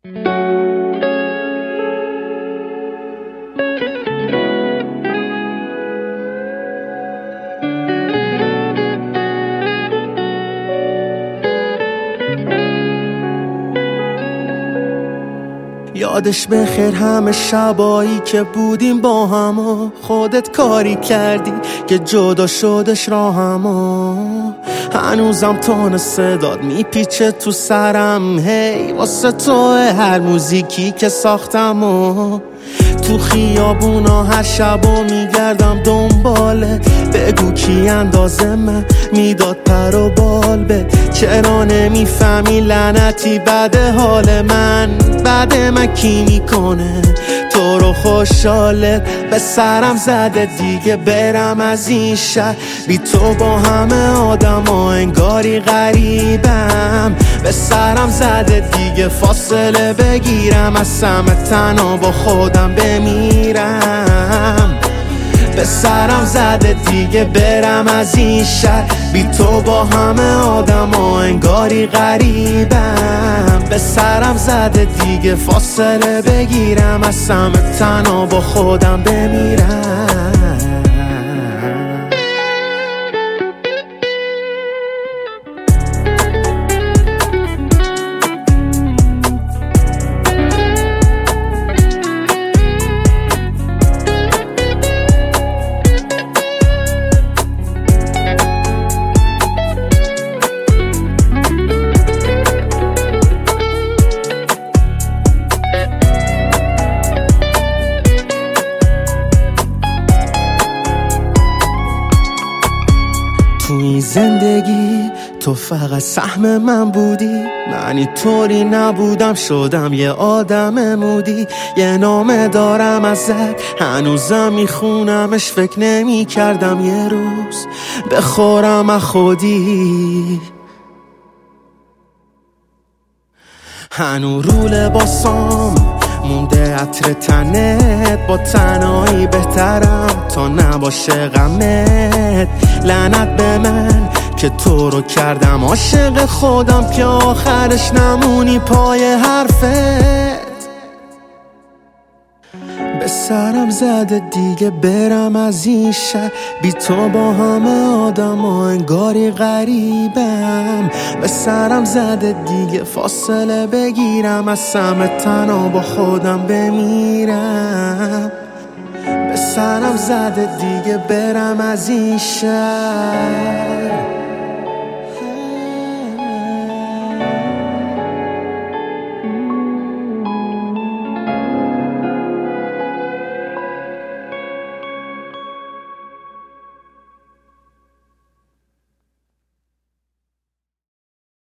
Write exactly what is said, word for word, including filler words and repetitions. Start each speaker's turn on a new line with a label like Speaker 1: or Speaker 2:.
Speaker 1: یادش بخیر همه شبایی که بودیم با هم و خودت کاری کردی که جدا شدش راهم و هنوزم تون صدات میپیچه تو سرم هی واسه تو هر موزیکی که ساختم و تو خیابونا هر شبا میگردم دنباله بگو کی اندازه من میداد پر و بال به چرا نمیفهمی لعنتی بده حال من بعد من کی میکنه تو رو خوشحاله به سرم زده دیگه برم از این شهر بی تو با همه آدم ها انگاری غریبم به سرم زده دیگه فاصله بگیرم از سمت تنها با خودم بمیرم به سرم زده دیگه برم از این شهر بی تو با همه آدم ها انگاری غریبم به سرم زده دیگه فاصله بگیرم از سمت تنها با خودم بمیرم تو این زندگی تو فقط سهم من بودی من اینطوری نبودم شدم یه آدم مودی یه نامه دارم ازت هنوزم میخونمش فکر نمی کردم یه روز بخورم از خودی هنو رو لباسام مونده عطر تنت با تنهایی بهترم تا نباشه غمت لعنت به من که تو رو کردم عاشق خودم که آخرش نمونی پای حرفت به سرم زده دیگه برم از این شهر بی تو با همه آدم ها انگاری غریبم به سرم زده دیگه فاصله بگیرم از سمت تنها با خودم بمیرم به سرم زده دیگه برم از این شهر